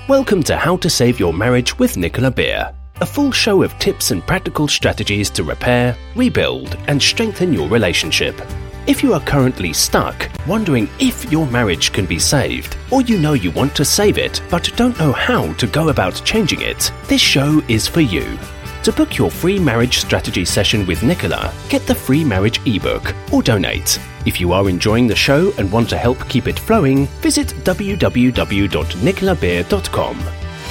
Welcome to How to Save Your Marriage with Nicola Beer, a full show of tips and practical strategies to repair, rebuild, and strengthen your relationship. If you are currently stuck, wondering if your marriage can be saved, or you know you want to save it but don't know how to go about changing it, this show is for you. To book your free marriage strategy session with Nicola, get the free marriage ebook or donate. If you are enjoying the show and want to help keep it flowing, visit www.nicolabeer.com.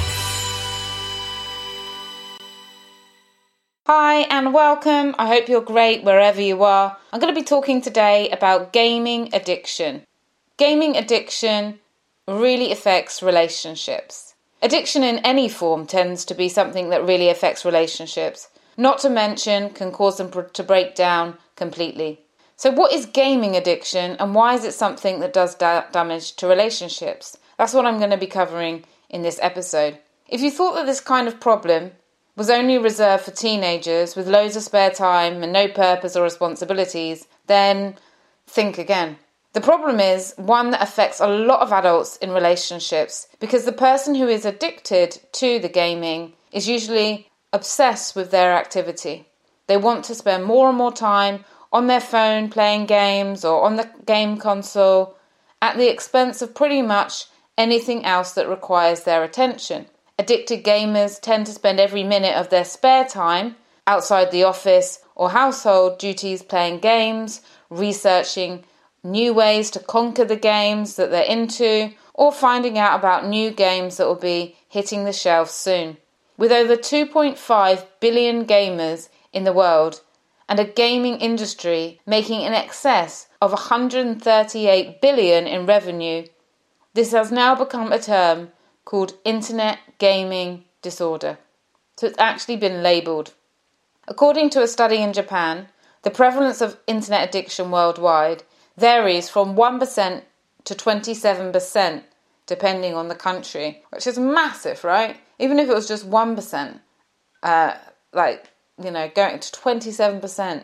Hi and welcome. I hope you're great wherever you are. I'm going to be talking today about gaming addiction. Gaming addiction really affects relationships. Addiction in any form tends to be something that really affects relationships. Not to mention can cause them to break down completely. So what is gaming addiction and why is it something that does damage to relationships? That's what I'm going to be covering in this episode. If you thought that this kind of problem was only reserved for teenagers with loads of spare time and no purpose or responsibilities, then think again. The problem is one that affects a lot of adults in relationships because the person who is addicted to the gaming is usually obsessed with their activity. They want to spend more and more time on their phone playing games or on the game console at the expense of pretty much anything else that requires their attention. Addicted gamers tend to spend every minute of their spare time outside the office or household duties playing games, researching new ways to conquer the games that they're into, or finding out about new games that will be hitting the shelves soon. With over 2.5 billion gamers in the world and a gaming industry making in excess of 138 billion in revenue, this has now become a term called Internet Gaming Disorder. So it's actually been labelled. According to a study in Japan, the prevalence of internet addiction worldwide varies from 1% to 27%, depending on the country, which is massive, right? Even if it was just 1%, going to 27%.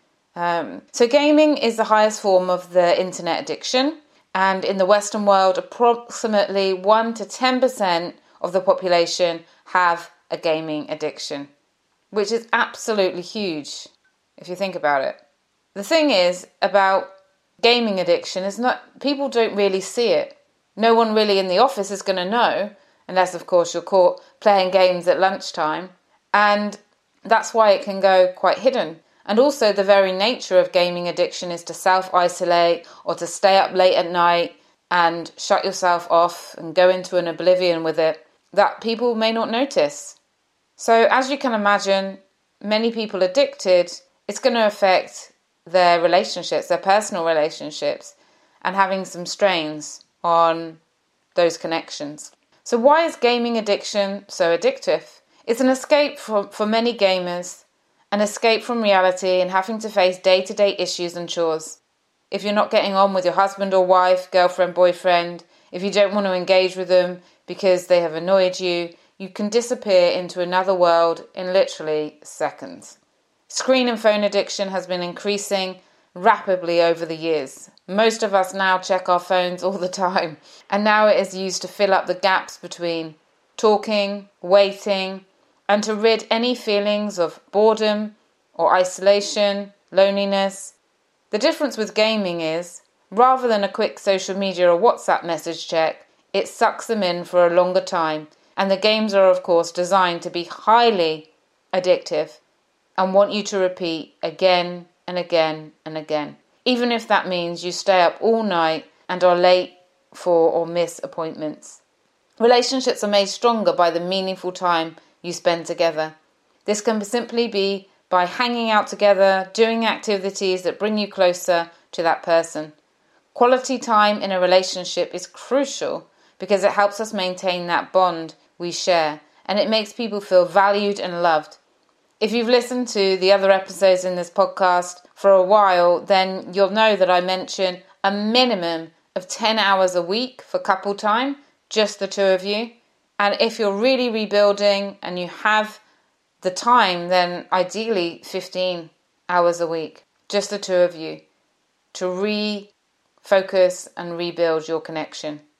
So gaming is the highest form of the internet addiction, and in the Western world, approximately 1 to 10% of the population have a gaming addiction, which is absolutely huge, if you think about it. The thing is about gaming addiction is not, people don't really see it. No one really in the office is going to know, unless of course you're caught playing games at lunchtime, and that's why it can go quite hidden. And also the very nature of gaming addiction is to self-isolate or to stay up late at night and shut yourself off and go into an oblivion with it that people may not notice. So as you can imagine, many people addicted, it's going to affect their relationships, their personal relationships, and having some strains on those connections. So why is gaming addiction so addictive? It's an escape for many gamers, an escape from reality and having to face day-to-day issues and chores. If you're not getting on with your husband or wife, girlfriend, boyfriend, if you don't want to engage with them because they have annoyed you, you can disappear into another world in literally seconds. Screen and phone addiction has been increasing rapidly over the years. Most of us now check our phones all the time, and now it is used to fill up the gaps between talking, waiting, and to rid any feelings of boredom or isolation, loneliness. The difference with gaming is, rather than a quick social media or WhatsApp message check, it sucks them in for a longer time, and the games are of course designed to be highly addictive and want you to repeat again and again and again, even if that means you stay up all night and are late for or miss appointments. Relationships are made stronger by the meaningful time you spend together. This can simply be by hanging out together, doing activities that bring you closer to that person. Quality time in a relationship is crucial because it helps us maintain that bond we share, and it makes people feel valued and loved. If you've listened to the other episodes in this podcast for a while, then you'll know that I mention a minimum of 10 hours a week for couple time, just the two of you. And if you're really rebuilding and you have the time, then ideally 15 hours a week, just the two of you, to refocus and rebuild your connection.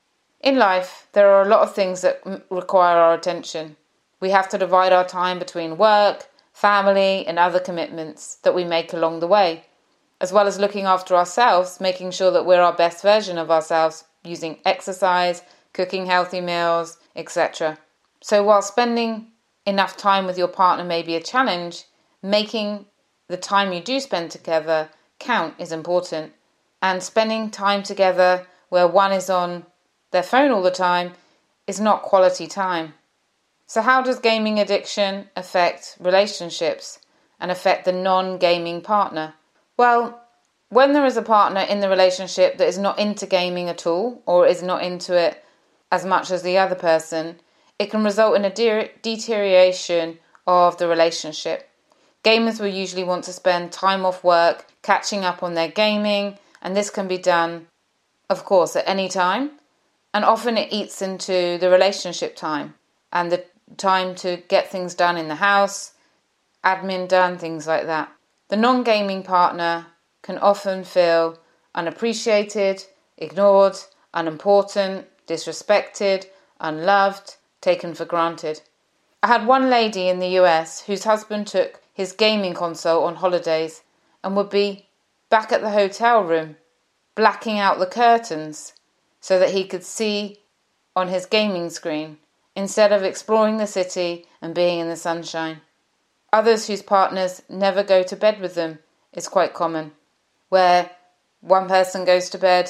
In life, there are a lot of things that require our attention. We have to divide our time between work, family, and other commitments that we make along the way, as well as looking after ourselves, making sure that we're our best version of ourselves, using exercise, cooking healthy meals, etc. So while spending enough time with your partner may be a challenge, making the time you do spend together count is important. And spending time together where one is on their phone all the time is not quality time. So how does gaming addiction affect relationships and affect the non-gaming partner? Well, when there is a partner in the relationship that is not into gaming at all, or is not into it as much as the other person, it can result in a deterioration of the relationship. Gamers will usually want to spend time off work catching up on their gaming, and this can be done, of course, at any time, and often it eats into the relationship time and the time to get things done in the house, admin done, things like that. The non-gaming partner can often feel unappreciated, ignored, unimportant, disrespected, unloved, taken for granted. I had one lady in the US whose husband took his gaming console on holidays and would be back at the hotel room, blacking out the curtains so that he could see on his gaming screen, instead of exploring the city and being in the sunshine. Others whose partners never go to bed with them is quite common, where one person goes to bed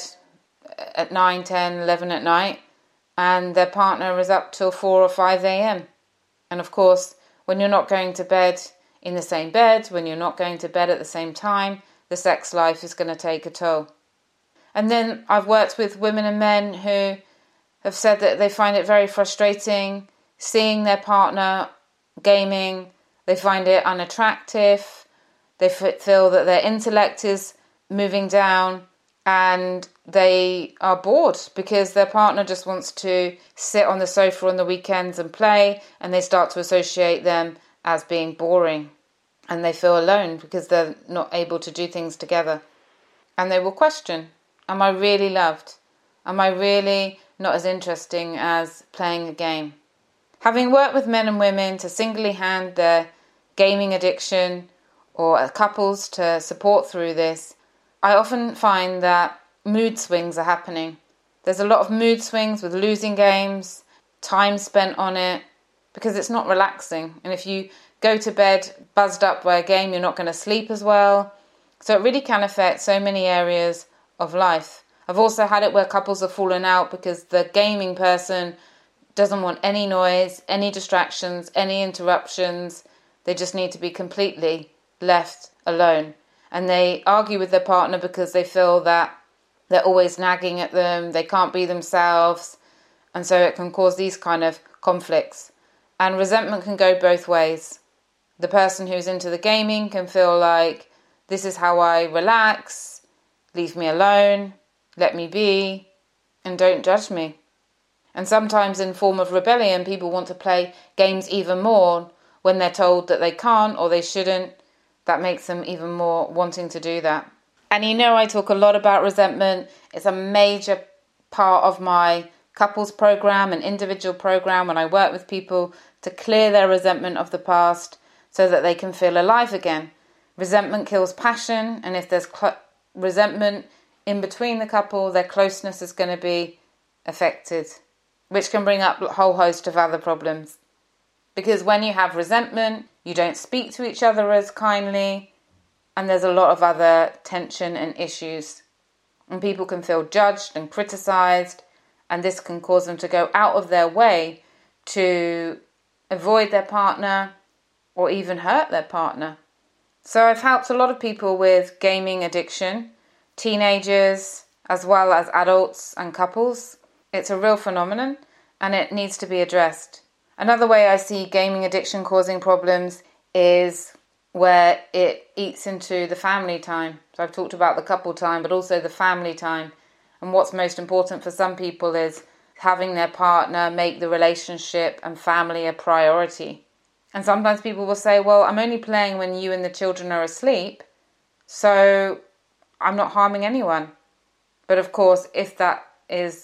at 9, 10, 11 at night and their partner is up till 4 or 5 a.m. And of course, when you're not going to bed in the same bed, when you're not going to bed at the same time, the sex life is going to take a toll. And then I've worked with women and men who have said that they find it very frustrating seeing their partner gaming. They find it unattractive. They feel that their intellect is moving down and they are bored because their partner just wants to sit on the sofa on the weekends and play, and they start to associate them as being boring, and they feel alone because they're not able to do things together. And they will question, am I really loved? Am I really not as interesting as playing a game? Having worked with men and women to singly hand their gaming addiction or couples to support through this, I often find that mood swings are happening. There's a lot of mood swings with losing games, time spent on it, because it's not relaxing. And if you go to bed buzzed up by a game, you're not going to sleep as well. So it really can affect so many areas of life. I've also had it where couples have fallen out because the gaming person doesn't want any noise, any distractions, any interruptions. They just need to be completely left alone. And they argue with their partner because they feel that they're always nagging at them, they can't be themselves. And so it can cause these kind of conflicts. And resentment can go both ways. The person who's into the gaming can feel like, this is how I relax, leave me alone, let me be, and don't judge me. And sometimes in form of rebellion, people want to play games even more when they're told that they can't or they shouldn't. That makes them even more wanting to do that. And you know, I talk a lot about resentment. It's a major part of my couples program and individual program when I work with people to clear their resentment of the past so that they can feel alive again. Resentment kills passion, and if there's resentment in between the couple, their closeness is going to be affected, which can bring up a whole host of other problems. Because when you have resentment, you don't speak to each other as kindly, and there's a lot of other tension and issues. And people can feel judged and criticised, and this can cause them to go out of their way to avoid their partner or even hurt their partner. So I've helped a lot of people with gaming addiction, teenagers as well as adults and couples. It's a real phenomenon and it needs to be addressed. Another way I see gaming addiction causing problems is where it eats into the family time. So I've talked about the couple time, but also the family time. And what's most important for some people is having their partner make the relationship and family a priority. And sometimes people will say, well, I'm only playing when you and the children are asleep, so I'm not harming anyone. But of course, if that is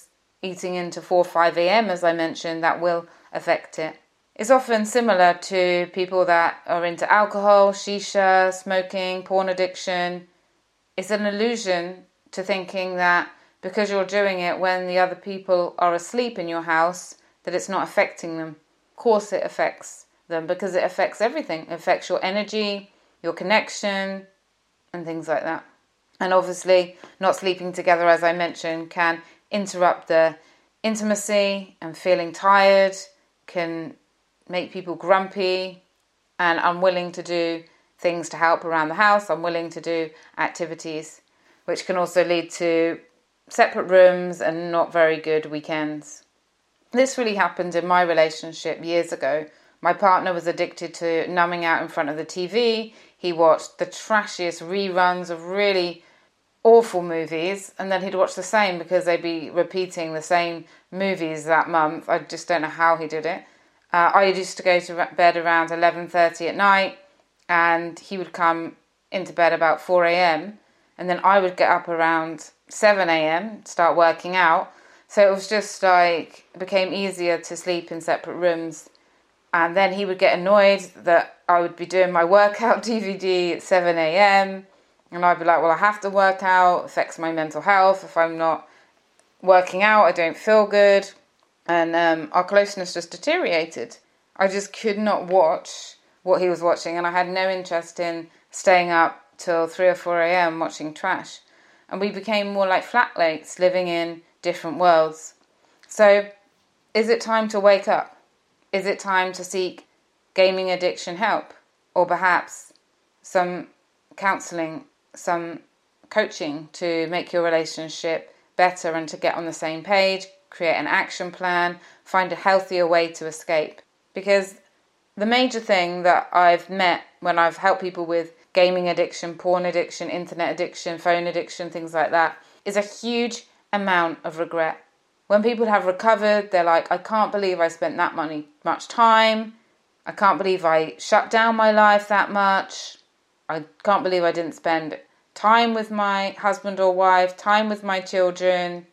eating into 4 or 5 a.m, as I mentioned, that will affect it. It's often similar to people that are into alcohol, shisha, smoking, porn addiction. It's an illusion to thinking that because you're doing it when the other people are asleep in your house, that it's not affecting them. Of course it affects them, because it affects everything. It affects your energy, your connection, and things like that. And obviously, not sleeping together, as I mentioned, can interrupt the intimacy, and feeling tired can make people grumpy and unwilling to do things to help around the house, unwilling to do activities, which can also lead to separate rooms and not very good weekends. This really happened in my relationship years ago. My partner was addicted to numbing out in front of the TV. He watched the trashiest reruns of really awful movies, and then he'd watch the same because they'd be repeating the same movies that month. I just don't know how he did it. I used to go to bed around 11:30 at night, and he would come into bed about 4 a.m, and then I would get up around 7 a.m, start working out. So it was just like, it became easier to sleep in separate rooms. And then he would get annoyed that I would be doing my workout DVD at 7 a.m, and I'd be like, well, I have to work out, it affects my mental health. If I'm not working out, I don't feel good. And our closeness just deteriorated. I just could not watch what he was watching, and I had no interest in staying up till 3 or 4 a.m. watching trash. And we became more like flatmates, living in different worlds. So, is it time to wake up? Is it time to seek gaming addiction help? Or perhaps some counselling, some coaching to make your relationship better and to get on the same page, create an action plan, find a healthier way to escape. Because the major thing that I've met when I've helped people with gaming addiction, porn addiction, internet addiction, phone addiction, things like that, is a huge amount of regret. When people have recovered, they're like, I can't believe I spent that much time. I can't believe I shut down my life that much. I can't believe I didn't spend time with my husband or wife, time with my children,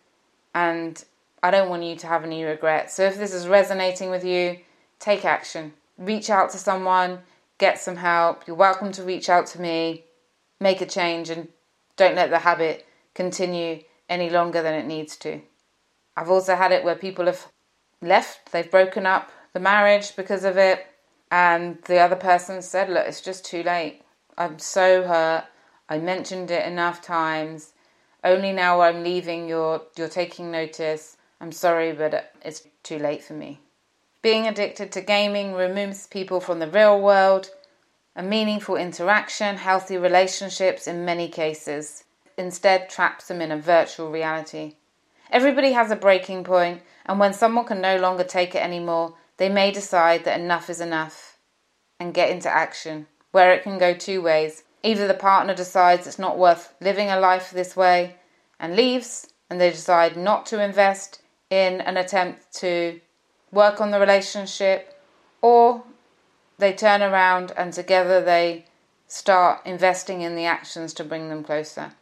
and I don't want you to have any regrets. So if this is resonating with you, take action. Reach out to someone, get some help. You're welcome to reach out to me, make a change, and don't let the habit continue any longer than it needs to. I've also had it where people have left, they've broken up the marriage because of it, and the other person said, look, it's just too late. I'm so hurt. I mentioned it enough times. Only now I'm leaving, you're taking notice. I'm sorry, but it's too late for me. Being addicted to gaming removes people from the real world, a meaningful interaction, healthy relationships in many cases. Instead, traps them in a virtual reality. Everybody has a breaking point, and when someone can no longer take it anymore, they may decide that enough is enough and get into action, where it can go two ways. Either the partner decides it's not worth living a life this way and leaves, and they decide not to invest in an attempt to work on the relationship, or they turn around and together they start investing in the actions to bring them closer.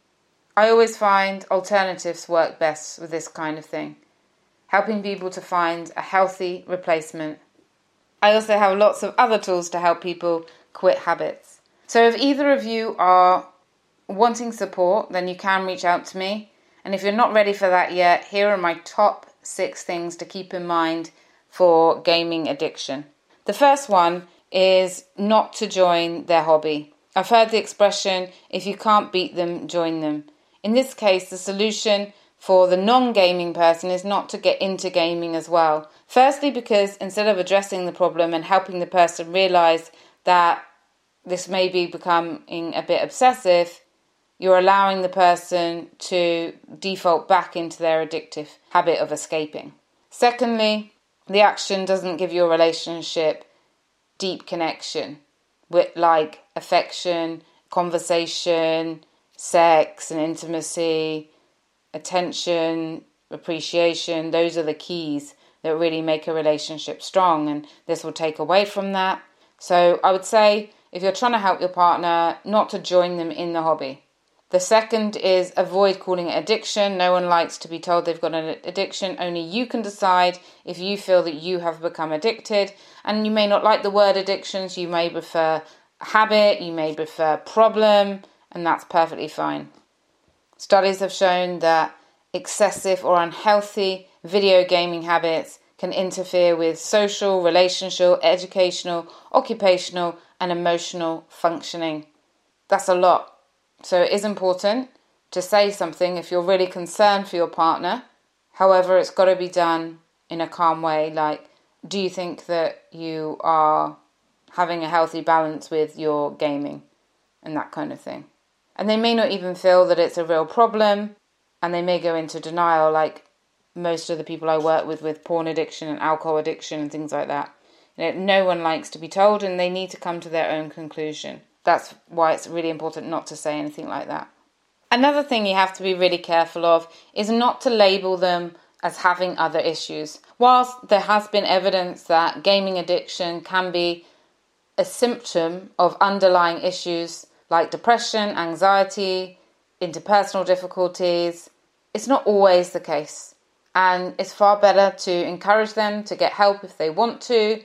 I always find alternatives work best with this kind of thing, helping people to find a healthy replacement. I also have lots of other tools to help people quit habits. So if either of you are wanting support, then you can reach out to me. And if you're not ready for that yet, here are my top 6 things to keep in mind for gaming addiction. The first one is not to join their hobby. I've heard the expression, if you can't beat them, join them. In this case, the solution for the non-gaming person is not to get into gaming as well. Firstly, because instead of addressing the problem and helping the person realise that this may be becoming a bit obsessive, you're allowing the person to default back into their addictive habit of escaping. Secondly, the action doesn't give your relationship deep connection with like affection, conversation, sex and intimacy, attention, appreciation. Those are the keys that really make a relationship strong, and this will take away from that. So I would say if you're trying to help your partner, not to join them in the hobby. The second is avoid calling it addiction. No one likes to be told they've got an addiction. Only you can decide if you feel that you have become addicted. And you may not like the word addictions. You may prefer habit, you may prefer problem, and that's perfectly fine. Studies have shown that excessive or unhealthy video gaming habits can interfere with social, relational, educational, occupational, and emotional functioning. That's a lot. So it is important to say something if you're really concerned for your partner. However, it's got to be done in a calm way. Like, do you think that you are having a healthy balance with your gaming and that kind of thing? And they may not even feel that it's a real problem, and they may go into denial, like most of the people I work with porn addiction and alcohol addiction and things like that. No one likes to be told, and they need to come to their own conclusion. That's why it's really important not to say anything like that. Another thing you have to be really careful of is not to label them as having other issues. Whilst there has been evidence that gaming addiction can be a symptom of underlying issues like depression, anxiety, interpersonal difficulties, it's not always the case. And it's far better to encourage them to get help if they want to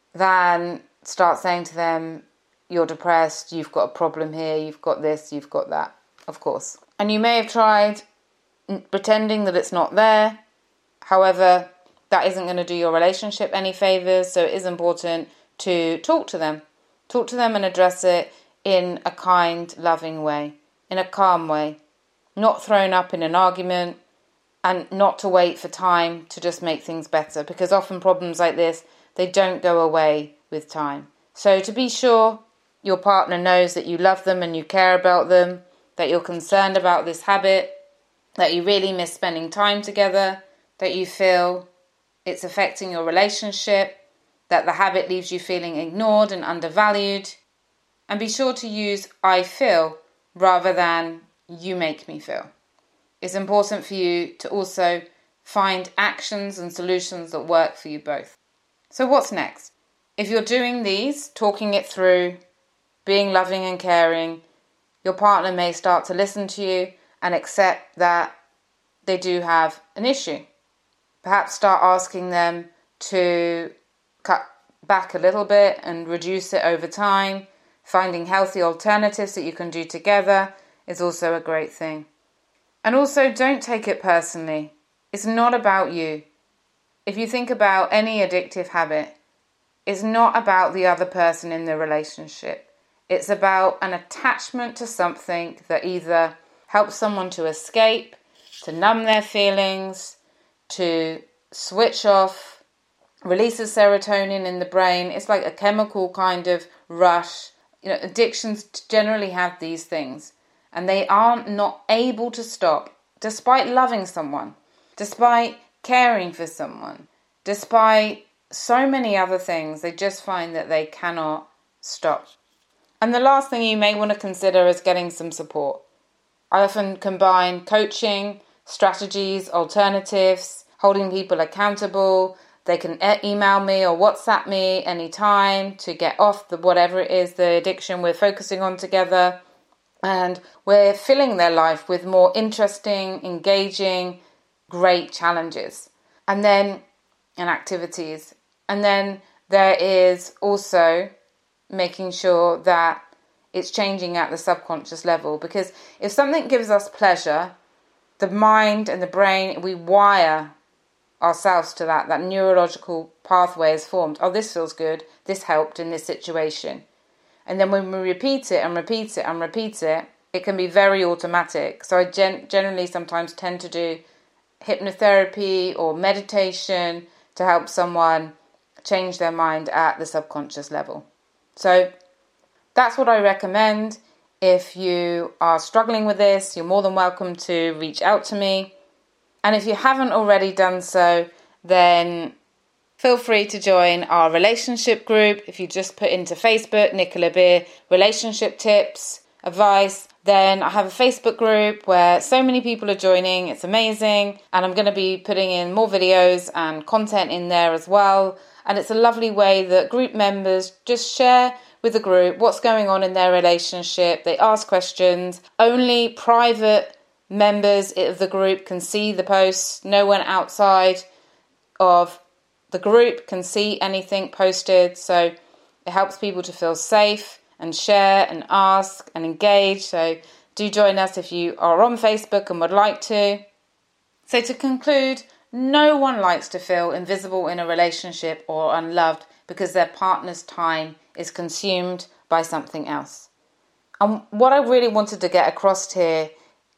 than start saying to them, you're depressed, you've got a problem here, you've got this, you've got that, of course. And you may have tried pretending that it's not there. However, that isn't going to do your relationship any favours, so it is important to talk to them. Talk to them and address it in a kind, loving way, in a calm way, not thrown up in an argument, and not to wait for time to just make things better, because often problems like this, they don't go away with time. So to be sure your partner knows that you love them and you care about them, that you're concerned about this habit, that you really miss spending time together, that you feel it's affecting your relationship, that the habit leaves you feeling ignored and undervalued. And be sure to use I feel rather than you make me feel. It's important for you to also find actions and solutions that work for you both. So what's next? If you're doing these, talking it through, being loving and caring, your partner may start to listen to you and accept that they do have an issue. Perhaps start asking them to cut back a little bit and reduce it over time. Finding healthy alternatives that you can do together is also a great thing. And also, don't take it personally. It's not about you. If you think about any addictive habit, it's not about the other person in the relationship. It's about an attachment to something that either helps someone to escape, to numb their feelings, to switch off, releases serotonin in the brain. It's like a chemical kind of rush. Addictions generally have these things, and they are not able to stop despite loving someone, despite caring for someone, despite so many other things. They just find that they cannot stop. And the last thing you may want to consider is getting some support. I often combine coaching, strategies, alternatives, holding people accountable. They can email me or WhatsApp me anytime to get off whatever it is, the addiction we're focusing on together. And we're filling their life with more interesting, engaging, great challenges. And activities. And then there is also making sure that it's changing at the subconscious level. Because if something gives us pleasure, the mind and the brain, we wire ourselves to that neurological pathway is formed. Oh, this feels good. This helped in this situation. And then when we repeat it and repeat it and repeat it, it can be very automatic. So I generally sometimes tend to do hypnotherapy or meditation to help someone change their mind at the subconscious level. So that's what I recommend. If you are struggling with this, you're more than welcome to reach out to me. And if you haven't already done so, then feel free to join our relationship group. If you just put into Facebook, Nicola Beer, relationship tips, advice, then I have a Facebook group where so many people are joining. It's amazing. And I'm going to be putting in more videos and content in there as well. And it's a lovely way that group members just share with the group what's going on in their relationship. They ask questions. Only private members of the group can see the posts. No one outside of the group can see anything posted. So it helps people to feel safe and share and ask and engage. So do join us if you are on Facebook and would like to. So to conclude, no one likes to feel invisible in a relationship or unloved because their partner's time is consumed by something else. And what I really wanted to get across here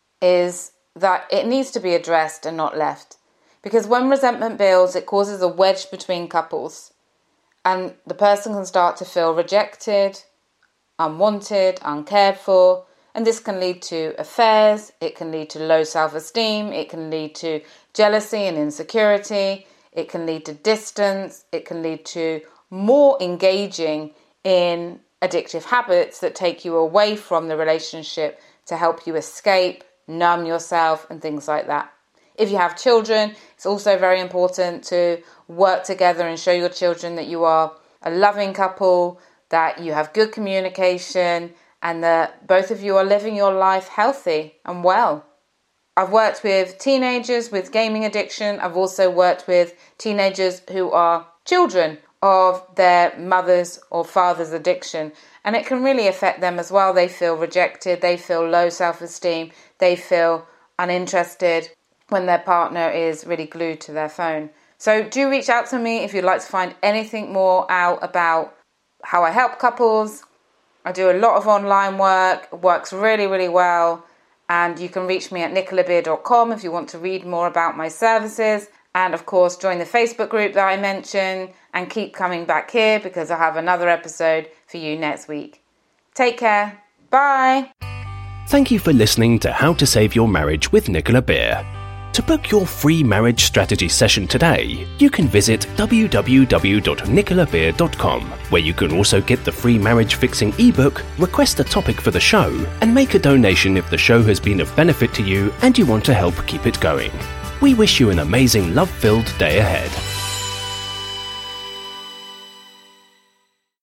is that it needs to be addressed and not left. Because when resentment builds, it causes a wedge between couples. And the person can start to feel rejected, unwanted, uncared for. And this can lead to affairs, it can lead to low self-esteem, it can lead to jealousy and insecurity, it can lead to distance, it can lead to more engaging in addictive habits that take you away from the relationship to help you escape, numb yourself and things like that. If you have children, it's also very important to work together and show your children that you are a loving couple, that you have good communication, and that both of you are living your life healthy and well. I've worked with teenagers with gaming addiction. I've also worked with teenagers who are children of their mother's or father's addiction. And it can really affect them as well. They feel rejected. They feel low self-esteem. They feel uninterested when their partner is really glued to their phone. So do reach out to me if you'd like to find anything more out about how I help couples. I do a lot of online work. It works really, really well. And you can reach me at nicolabeer.com if you want to read more about my services. And of course, join the Facebook group that I mentioned and keep coming back here because I have another episode for you next week. Take care. Bye. Thank you for listening to How to Save Your Marriage with Nicola Beer. To book your free marriage strategy session today, you can visit www.nicolabeer.com, where you can also get the free marriage fixing ebook, request a topic for the show, and make a donation if the show has been of benefit to you and you want to help keep it going. We wish you an amazing love-filled day ahead.